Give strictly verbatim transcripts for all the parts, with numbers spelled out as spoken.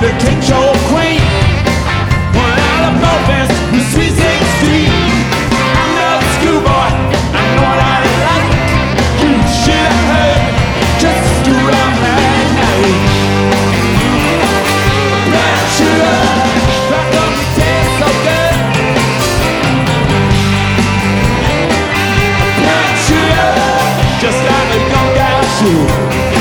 the control queen. One out of Belfast with Sweet sixteen. I'm not a schoolboy, I know what I like. You should have heard just school on that night. Brown sugar, rock up the taste so good. Brown sugar, just like a young guy should.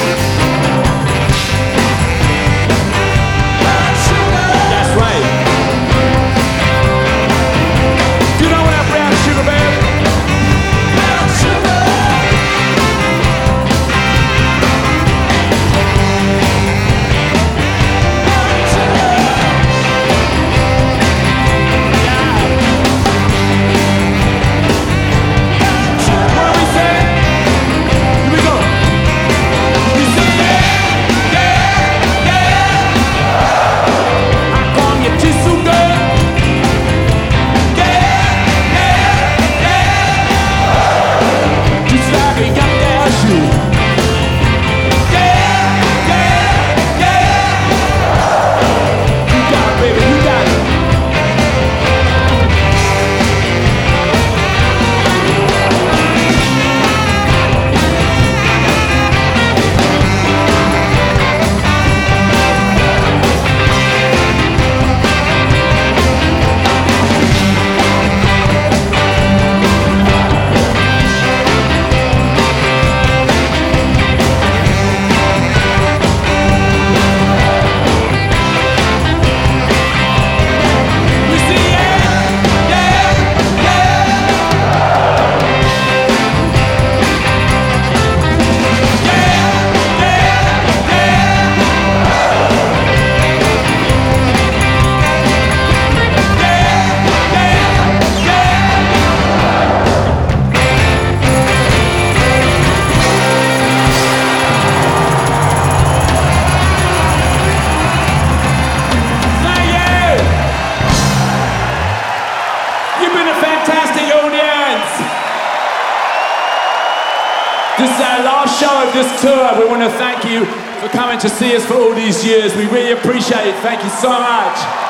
This is our last show of this tour. We want to thank you for coming to see us for all these years. We really appreciate it. Thank you so much.